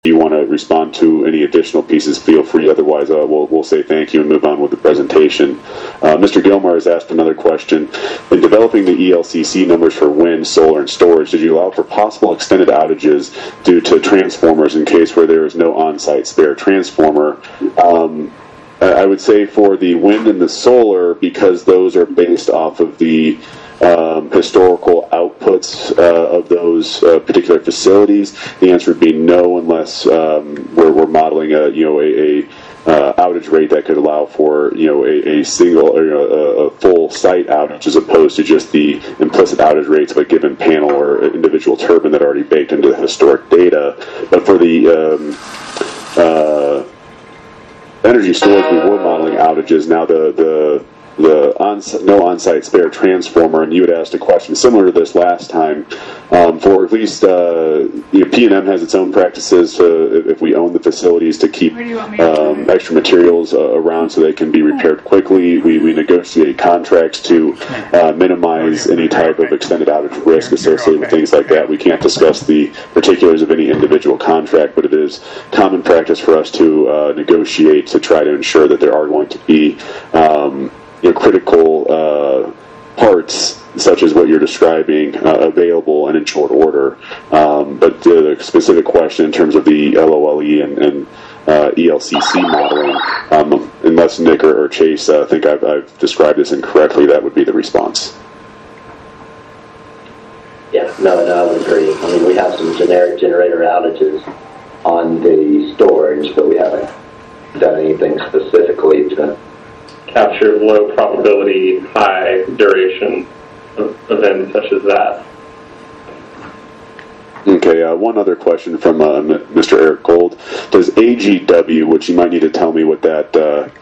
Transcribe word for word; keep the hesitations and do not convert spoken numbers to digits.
you want to respond to any additional pieces, feel free. Otherwise, uh, we'll, we'll say thank you and move on with the presentation. Uh, Mister Gilmore has asked another question. In developing the E L C C numbers for wind, solar, and storage, did you allow for possible extended outages due to transformers in case where there is no on-site spare transformer? Um, I would say for the wind and the solar, because those are based off of the Um, historical outputs uh, of those uh, particular facilities, the answer would be no, unless um, we're, we're modeling a you know a, a uh, outage rate that could allow for you know a, a single or you know, a, a full site outage as opposed to just the implicit outage rates of a given panel or individual turbine that are already baked into the historic data. But for the um, uh, energy storage, we were modeling outages. Now the the the on, no on-site spare transformer, and you had asked a question similar to this last time. Um, for at least, uh, you know, P and M has its own practices uh, if we own the facilities to keep um, extra materials uh, around so they can be repaired quickly. We, we negotiate contracts to uh, minimize any type of extended outage risk associated with things like that. We can't discuss the particulars of any individual contract, but it is common practice for us to uh, negotiate to try to ensure that there are going to be um, you know, critical uh, parts, such as what you're describing, uh, available and in short order. Um, but the specific question in terms of the L O L E and, and uh, E L C C modeling, um, unless Nick or, or Chase uh, think I've, I've described this incorrectly, that would be the response. Yeah, no, no, I would agree. I mean, we have some generic generator outages on the storage, but we haven't done anything specifically to capture low probability, high duration of events such as that. Okay, uh, one other question from uh, Mister Eric Gold. Does A G W, which you might need to tell me what that uh,